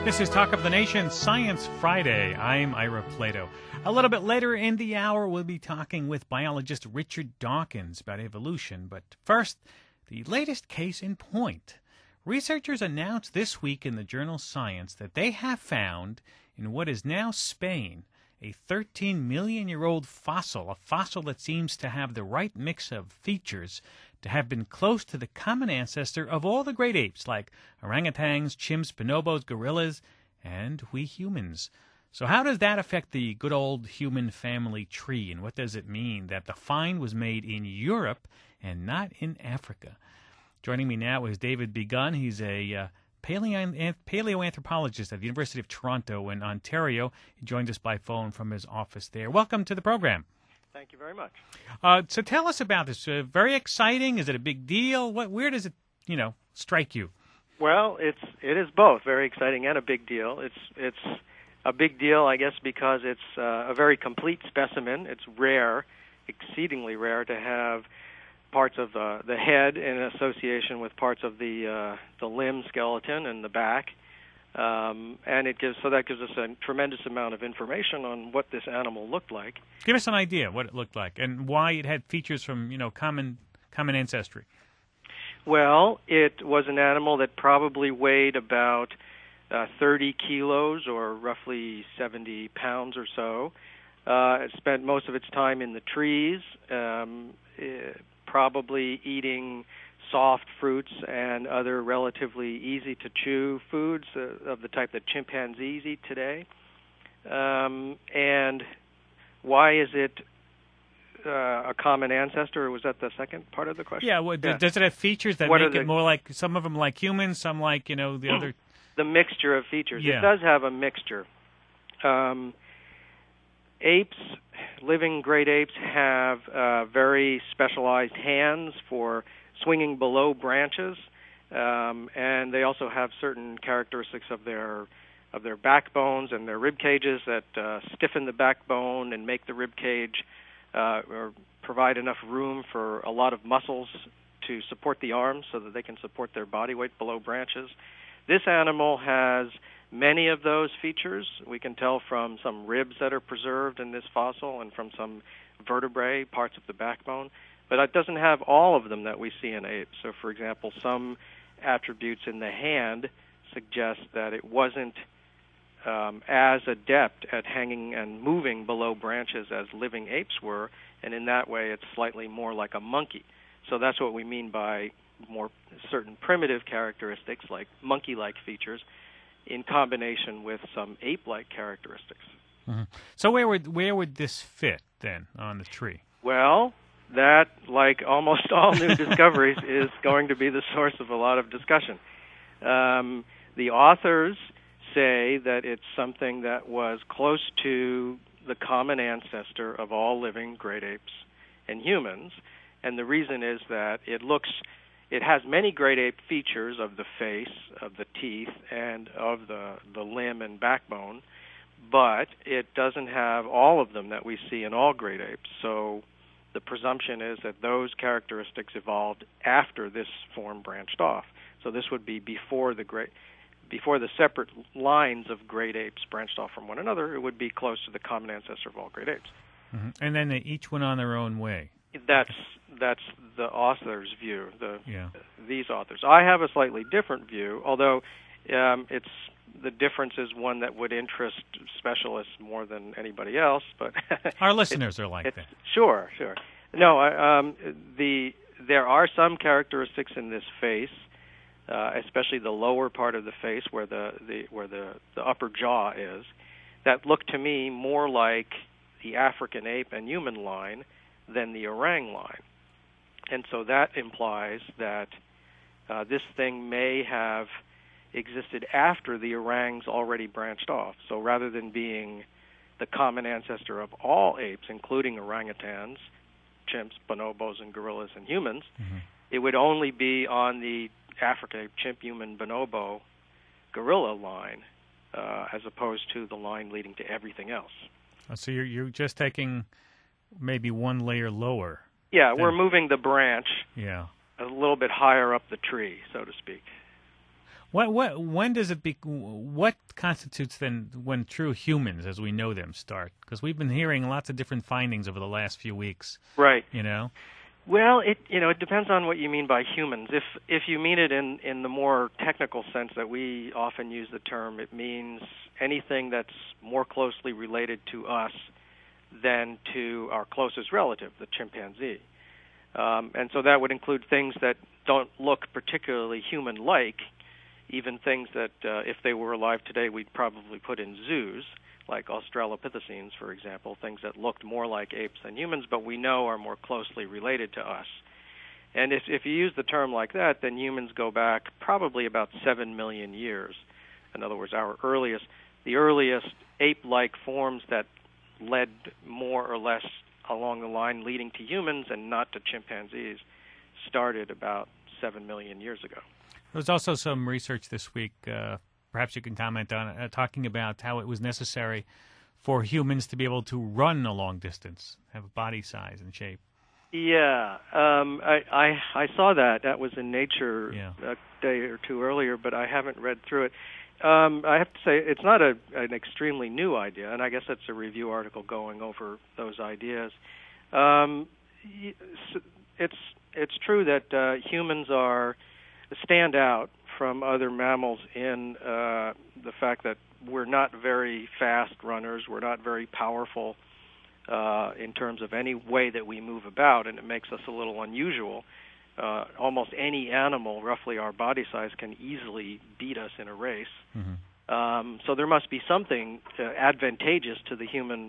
This is Talk of the Nation, Science Friday. I'm Ira Plato. A little bit later in the hour, we'll be talking with biologist Richard Dawkins about evolution. But first, the latest case in point. Researchers announced this week in the journal Science that they have found, in what is now Spain, a 13-million-year-old fossil, a fossil that seems to have the right mix of features to have been close to the common ancestor of all the great apes, like orangutans, chimps, bonobos, gorillas, and we humans. So how does that affect the good old human family tree, and what does it mean that the find was made in Europe and not in Africa? Joining me now is David Begun. He's a paleoanthropologist at the University of Toronto in Ontario. He joined us by phone from his office there. Welcome to the program. Thank you very much. So tell us about this. Very exciting. Is it a big deal? Where does it, strike you? Well, it is both very exciting and a big deal. It's a big deal, I guess, because it's a very complete specimen. It's rare, exceedingly rare, to have parts of the head in association with parts of the limb skeleton and the back. And that gives us a tremendous amount of information on what this animal looked like. Give us an idea what it looked like and why it had features from common ancestry. Well, it was an animal that probably weighed about 30 kilos or roughly 70 pounds or so. It spent most of its time in the trees, probably eating soft fruits and other relatively easy-to-chew foods of the type that chimpanzees eat today. And why is it a common ancestor, or was that the second part of the question? Yeah, does it have features that make it more like, some of them like humans, some like, the other? The mixture of features. Yeah. It does have a mixture. Apes, living great apes, have very specialized hands for swinging below branches, and they also have certain characteristics of their backbones and their rib cages that stiffen the backbone and make the rib cage or provide enough room for a lot of muscles to support the arms so that they can support their body weight below branches. This animal has many of those features. We can tell from some ribs that are preserved in this fossil and from some vertebrae, parts of the backbone. But it doesn't have all of them that we see in apes. So, for example, some attributes in the hand suggest that it wasn't as adept at hanging and moving below branches as living apes were, and in that way it's slightly more like a monkey. So that's what we mean by more certain primitive characteristics, like monkey-like features, in combination with some ape-like characteristics. Mm-hmm. So where would this fit, then, on the tree? Well, that, like almost all new discoveries, is going to be the source of a lot of discussion. The authors say that it's something that was close to the common ancestor of all living great apes and humans, and the reason is that it has many great ape features of the face, of the teeth, and of the limb and backbone, but it doesn't have all of them that we see in all great apes. So the presumption is that those characteristics evolved after this form branched off. So this would be before the separate lines of great apes branched off from one another. It would be close to the common ancestor of all great apes. Mm-hmm. And then they each went on their own way. That's the author's view. These authors. I have a slightly different view, although the difference is one that would interest specialists more than anybody else. But our listeners are like that. Sure. No, there are some characteristics in this face, especially the lower part of the face, where the upper jaw is, that look to me more like the African ape and human line than the orang line. And so that implies that this thing may have existed after the orangs already branched off. So rather than being the common ancestor of all apes, including orangutans, chimps, bonobos, and gorillas and humans, mm-hmm. It would only be on the African ape, chimp, human, bonobo, gorilla line, as opposed to the line leading to everything else. So you're just taking maybe one layer lower. Yeah, we're moving the branch a little bit higher up the tree, so to speak. When does it be? What constitutes then when true humans, as we know them, start? Because we've been hearing lots of different findings over the last few weeks. Right. You know. Well, it depends on what you mean by humans. If you mean it in the more technical sense that we often use the term, it means anything that's more closely related to us than to our closest relative, the chimpanzee. And so that would include things that don't look particularly human-like, even things that if they were alive today we'd probably put in zoos, like Australopithecines, for example, things that looked more like apes than humans, but we know are more closely related to us. And if you use the term like that, then humans go back probably about 7 million years. In other words, the earliest ape-like forms that led more or less along the line leading to humans and not to chimpanzees started about 7 million years ago. There was also some research this week, perhaps you can comment on it, talking about how it was necessary for humans to be able to run a long distance, have a body size and shape. Yeah, I saw that. That was in Nature a day or two earlier, but I haven't read through it. I have to say it's not an extremely new idea, and I guess it's a review article going over those ideas. It's true that humans stand out from other mammals in the fact that we're not very fast runners, we're not very powerful in terms of any way that we move about, and it makes us a little unusual. Almost any animal, roughly our body size, can easily beat us in a race. Mm-hmm. So there must be something advantageous to the human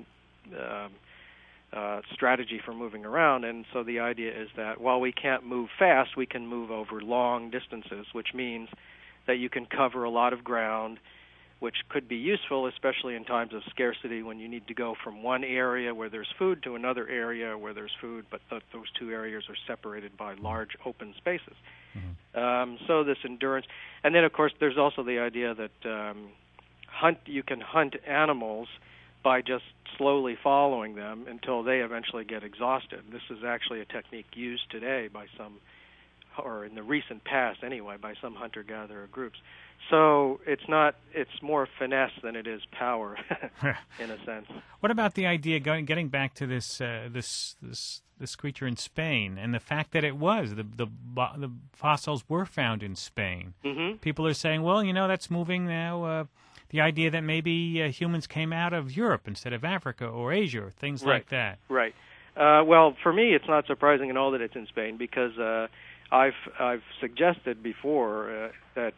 strategy for moving around, and so the idea is that while we can't move fast, we can move over long distances, which means that you can cover a lot of ground, which could be useful, especially in times of scarcity when you need to go from one area where there's food to another area where there's food, but those two areas are separated by large open spaces. Mm-hmm. So this endurance. And then, of course, there's also the idea that you can hunt animals by just slowly following them until they eventually get exhausted. This is actually a technique used today by some, or in the recent past anyway, by some hunter-gatherer groups. So it's more finesse than it is power, in a sense. What about the idea getting back to this creature in Spain and the fact that it was the fossils were found in Spain? Mm-hmm. People are saying, well, that's moving now. The idea that maybe humans came out of Europe instead of Africa or Asia or things like that. Right. Well, for me, it's not surprising at all that it's in Spain because I've suggested before that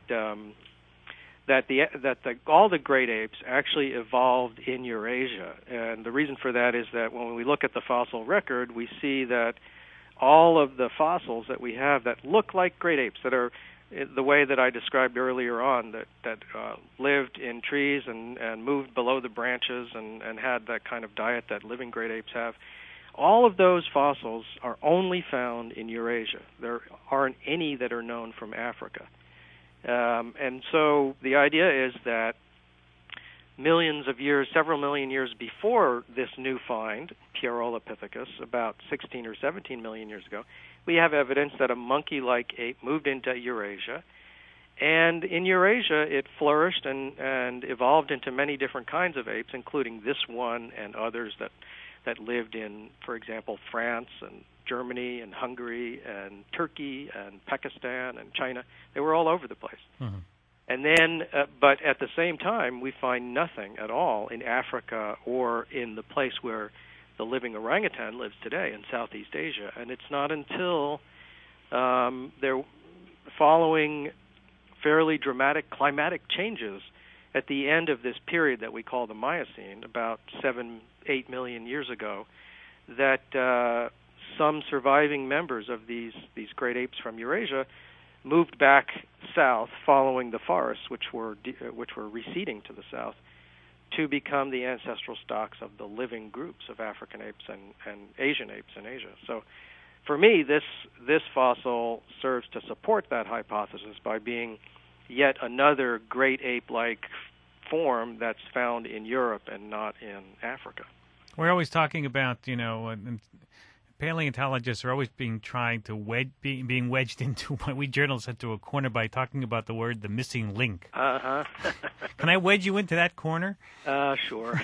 all the great apes actually evolved in Eurasia, and the reason for that is that when we look at the fossil record, we see that all of the fossils that we have that look like great apes, that are the way that I described earlier on, that lived in trees and moved below the branches and had that kind of diet that living great apes have, all of those fossils are only found in Eurasia. There aren't any that are known from Africa. And so the idea is that millions of years, several million years before this new find, Pteropithecus, about 16 or 17 million years ago, we have evidence that a monkey-like ape moved into Eurasia. And in Eurasia, it flourished and evolved into many different kinds of apes, including this one and others that lived in, for example, France and Germany and Hungary and Turkey and Pakistan and China. They were all over the place. Mm-hmm. And then, but at the same time, we find nothing at all in Africa or in the place where the living orangutan lives today in Southeast Asia. And it's not until they're following fairly dramatic climatic changes at the end of this period that we call the Miocene, about 7-8 million years ago, that some surviving members of these great apes from Eurasia moved back south, following the forests, which were receding to the south, to become the ancestral stocks of the living groups of African apes and Asian apes in Asia. So, for me, this fossil serves to support that hypothesis by being yet another great ape-like form that's found in Europe and not in Africa. We're always talking about, paleontologists are always being being wedged into what we journalists into a corner by talking about the missing link. Uh-huh. Can I wedge you into that corner? Sure.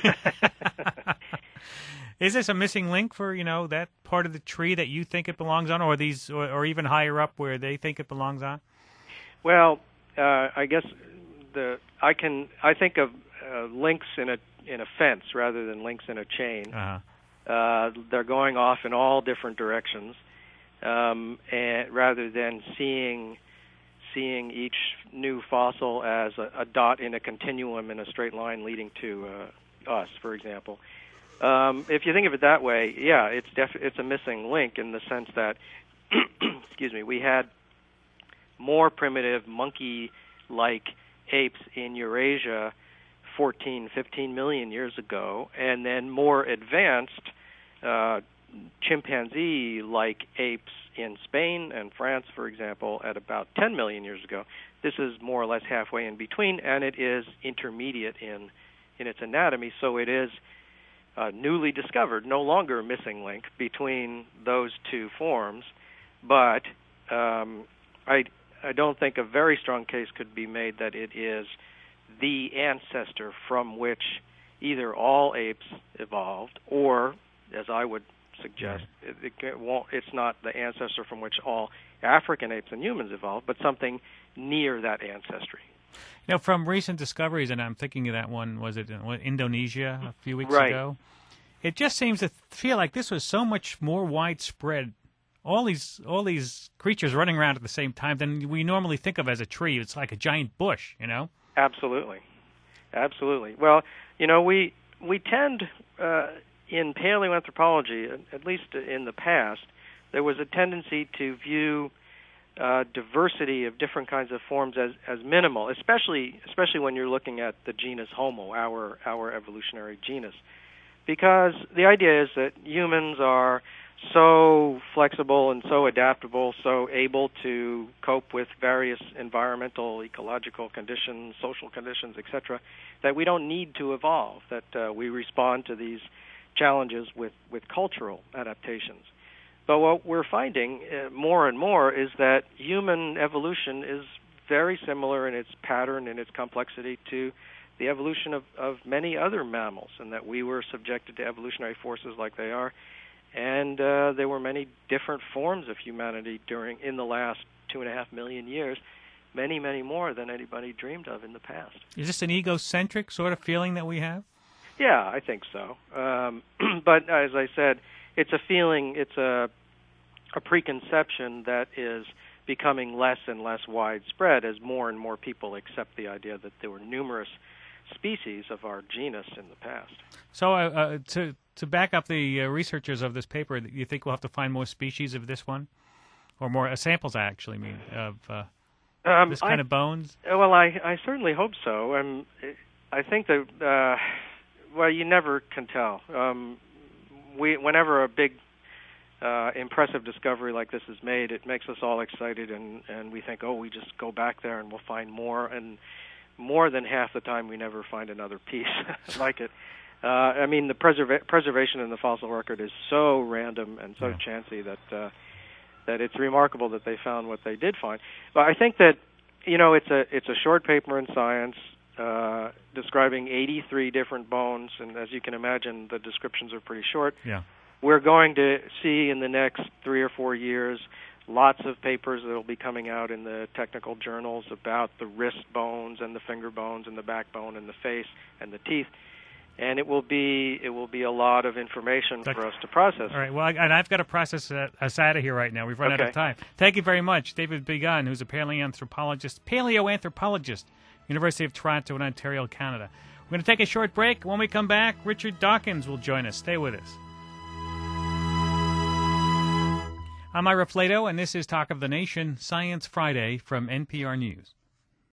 Is this a missing link for, that part of the tree that you think it belongs on, or even higher up where they think it belongs on? Well, I guess I think of links in a fence rather than links in a chain. Uh-huh. They're going off in all different directions, and rather than seeing each new fossil as a dot in a continuum in a straight line leading to us, for example. If you think of it that way, yeah, it's a missing link in the sense that, excuse me, we had more primitive monkey-like apes in Eurasia 14, 15 million years ago, and then more advanced chimpanzee-like apes in Spain and France, for example, at about 10 million years ago. This is more or less halfway in between, and it is intermediate in its anatomy, so it is newly discovered, no longer a missing link between those two forms, but I don't think a very strong case could be made that it is the ancestor from which either all apes evolved, or, as I would suggest, it's not the ancestor from which all African apes and humans evolved, but something near that ancestry. From recent discoveries, and I'm thinking of that one, was it in Indonesia a few weeks Right. ago? It just seems to feel like this was so much more widespread. All these creatures running around at the same time than we normally think of as a tree. It's like a giant bush, Absolutely. Well, we tend in paleoanthropology, at least in the past, there was a tendency to view diversity of different kinds of forms as minimal, especially when you're looking at the genus Homo, our evolutionary genus, because the idea is that humans are so flexible and so adaptable, so able to cope with various environmental, ecological conditions, social conditions, etc., that we don't need to evolve, that we respond to these challenges with cultural adaptations. But what we're finding more and more is that human evolution is very similar in its pattern and its complexity to the evolution of many other mammals, and that we were subjected to evolutionary forces like they are. And there were many different forms of humanity in the last 2.5 million years, many, many more than anybody dreamed of in the past. Is this an egocentric sort of feeling that we have? Yeah, I think so. But as I said, it's a feeling, it's a preconception that is becoming less and less widespread as more and more people accept the idea that there were numerous species of our genus in the past. So to back up the researchers of this paper, you think we'll have to find more species of this one? Or more samples, I actually mean, of this kind of bones? Well, I certainly hope so. I think that, well, you never can tell. Whenever a big, impressive discovery like this is made, it makes us all excited, and we think, we just go back there and we'll find more. And more than half the time, we never find another piece like it. The preservation in the fossil record is so random and so chancy that it's remarkable that they found what they did find. But I think that it's a short paper in Science describing 83 different bones, and as you can imagine, the descriptions are pretty short. Yeah. We're going to see in the next 3 or 4 years lots of papers that will be coming out in the technical journals about the wrist bones and the finger bones and the backbone and the face and the teeth. And it will be a lot of information for us to process. All right. Well, and I've got to process us out of here right now. We've run out of time. Thank you very much, David Begun, who's a paleoanthropologist, University of Toronto in Ontario, Canada. We're going to take a short break. When we come back, Richard Dawkins will join us. Stay with us. I'm Ira Flato, and this is Talk of the Nation, Science Friday from NPR News.